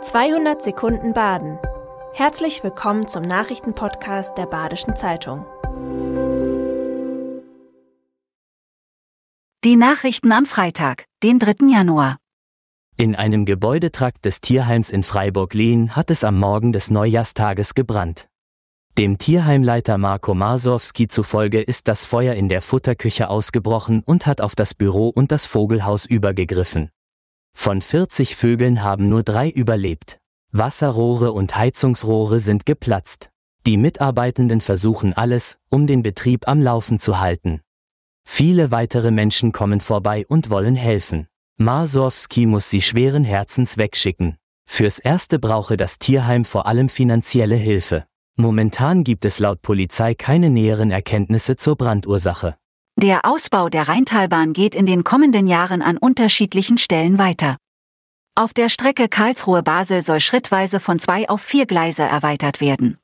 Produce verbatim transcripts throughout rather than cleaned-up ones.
zweihundert Sekunden Baden. Herzlich willkommen zum Nachrichtenpodcast der Badischen Zeitung. Die Nachrichten am Freitag, den dritten Januar. In einem Gebäudetrakt des Tierheims in Freiburg-Lehn hat es am Morgen des Neujahrstages gebrannt. Dem Tierheimleiter Marko Marsowski zufolge ist das Feuer in der Futterküche ausgebrochen und hat auf das Büro und das Vogelhaus übergegriffen. Von vierzig Vögeln haben nur drei überlebt. Wasserrohre und Heizungsrohre sind geplatzt. Die Mitarbeitenden versuchen alles, um den Betrieb am Laufen zu halten. Viele weitere Menschen kommen vorbei und wollen helfen. Marsowski muss sie schweren Herzens wegschicken. Fürs Erste brauche das Tierheim vor allem finanzielle Hilfe. Momentan gibt es laut Polizei keine näheren Erkenntnisse zur Brandursache. Der Ausbau der Rheintalbahn geht in den kommenden Jahren an unterschiedlichen Stellen weiter. Auf der Strecke Karlsruhe-Basel soll schrittweise von zwei auf vier Gleise erweitert werden.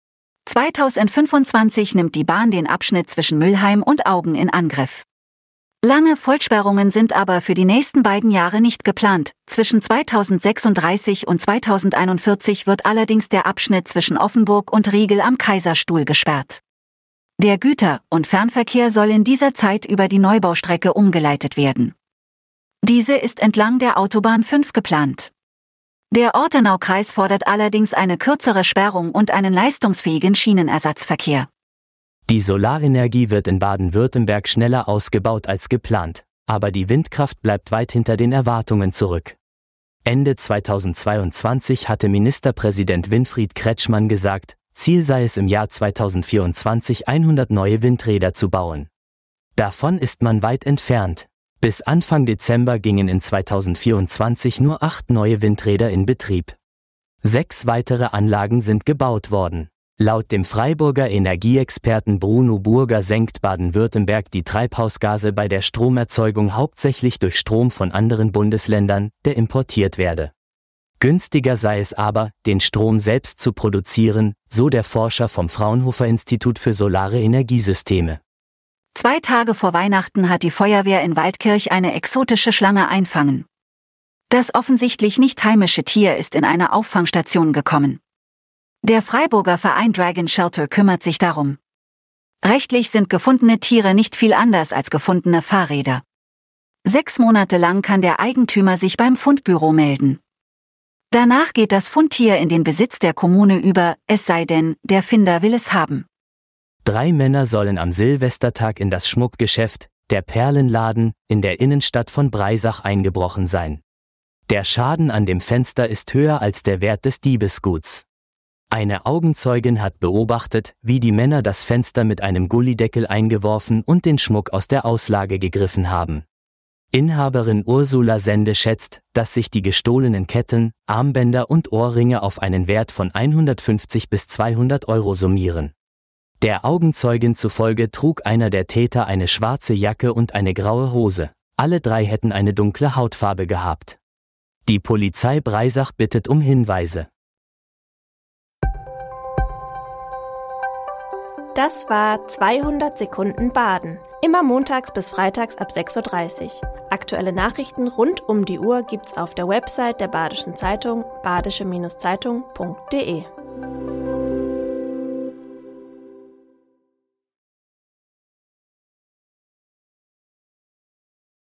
zweitausendfünfundzwanzig nimmt die Bahn den Abschnitt zwischen Mülheim und Augen in Angriff. Lange Vollsperrungen sind aber für die nächsten beiden Jahre nicht geplant. Zwischen zweitausendsechsunddreißig und zweitausendeinundvierzig wird allerdings der Abschnitt zwischen Offenburg und Riegel am Kaiserstuhl gesperrt. Der Güter- und Fernverkehr soll in dieser Zeit über die Neubaustrecke umgeleitet werden. Diese ist entlang der Autobahn fünf geplant. Der Ortenaukreis fordert allerdings eine kürzere Sperrung und einen leistungsfähigen Schienenersatzverkehr. Die Solarenergie wird in Baden-Württemberg schneller ausgebaut als geplant, aber die Windkraft bleibt weit hinter den Erwartungen zurück. Ende zweitausendzweiundzwanzig hatte Ministerpräsident Winfried Kretschmann gesagt, Ziel sei es im Jahr zweitausendvierundzwanzig hundert neue Windräder zu bauen. Davon ist man weit entfernt. Bis Anfang Dezember gingen in zweitausendvierundzwanzig nur acht neue Windräder in Betrieb. Sechs weitere Anlagen sind gebaut worden. Laut dem Freiburger Energieexperten Bruno Burger senkt Baden-Württemberg die Treibhausgase bei der Stromerzeugung hauptsächlich durch Strom von anderen Bundesländern, der importiert werde. Günstiger sei es aber, den Strom selbst zu produzieren, so der Forscher vom Fraunhofer-Institut für Solare Energiesysteme. Zwei Tage vor Weihnachten hat die Feuerwehr in Waldkirch eine exotische Schlange einfangen. Das offensichtlich nicht heimische Tier ist in eine Auffangstation gekommen. Der Freiburger Verein Dragon Shelter kümmert sich darum. Rechtlich sind gefundene Tiere nicht viel anders als gefundene Fahrräder. Sechs Monate lang kann der Eigentümer sich beim Fundbüro melden. Danach geht das Fundtier in den Besitz der Kommune über, es sei denn, der Finder will es haben. Drei Männer sollen am Silvestertag in das Schmuckgeschäft, der Perlenladen, in der Innenstadt von Breisach eingebrochen sein. Der Schaden an dem Fenster ist höher als der Wert des Diebesguts. Eine Augenzeugin hat beobachtet, wie die Männer das Fenster mit einem Gullideckel eingeworfen und den Schmuck aus der Auslage gegriffen haben. Inhaberin Ursula Sende schätzt, dass sich die gestohlenen Ketten, Armbänder und Ohrringe auf einen Wert von hundertfünfzig bis zweihundert Euro summieren. Der Augenzeugin zufolge trug einer der Täter eine schwarze Jacke und eine graue Hose. Alle drei hätten eine dunkle Hautfarbe gehabt. Die Polizei Breisach bittet um Hinweise. Das war zweihundert Sekunden Baden. Immer montags bis freitags ab sechs Uhr dreißig. Aktuelle Nachrichten rund um die Uhr gibt's auf der Website der Badischen Zeitung badische Zeitung punkt de.